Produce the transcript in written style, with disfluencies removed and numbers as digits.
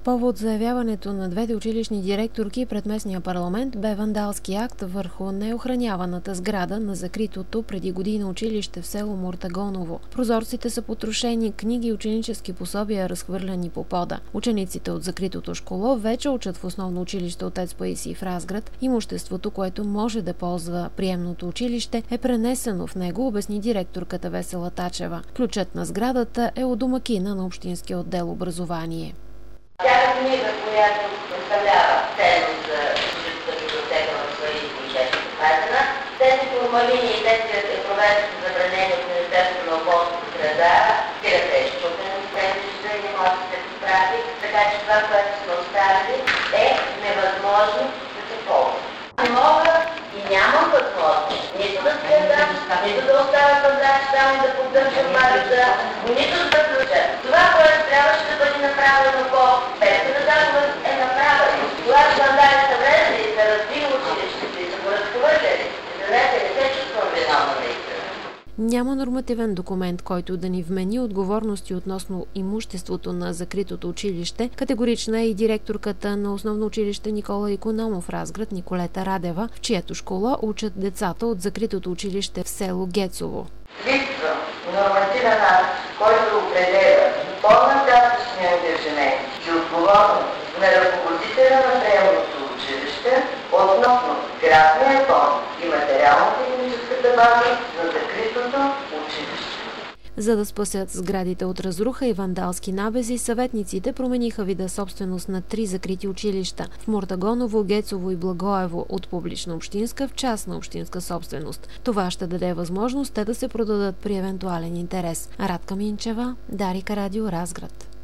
Повод за явяването на двете училищни директорки пред местния парламент бе вандалски акт върху неохраняваната сграда на закритото преди година училище в село Мортагоново. Прозорците са потрошени, книги и ученически пособия разхвърляни по пода. Учениците от закритото школо вече учат в основно училище Отец Паисий в Разград. Имуществото, което може да ползва приемното училище, е пренесено в него, обясни директорката Весела Тачева. Ключът на сградата е от домакина на Общинския отдел образование. Тя е книга, която представлява ценност за учителската библиотека в Паисий и беше запазена. Тези формалини и действията и проверки са забранени от Министерството на околната среда. Спирате изпълнението и не може да се поправи, така че това, което сме оставили, е невъзможно да се ползва. Не мога и нямам възможност нито да следам, нито да оставя пазач само да поддържам барата, нито да включа. Това, което трябваше да бъде направено по петата заповед, е направено. Когато вандали са влезли и са разбили училището и са го разхвърляли, не се чувствам виновна наистина. Няма нормативен документ, който да ни вмени отговорности относно имуществото на закритото училище. Категорична е и директорката на основно училище Никола Икономов в Разград Николета Радева, в чието школа учат децата от закритото училище в село Гецово. Липсва нормативен акт, който определя по-нататъчни ангажименти и отговорност на ръководителя на приемното училище относно градния фонд и материално-техническата база на закритото училище. За да спасят сградите от разруха и вандалски набези, съветниците промениха вида собственост на 3 закрити училища в Мортагоново, Гецово и Благоево от публична общинска в частна общинска собственост. Това ще даде възможност те да се продадат при евентуален интерес. Радка Минчева, Дарика Радио, Разград.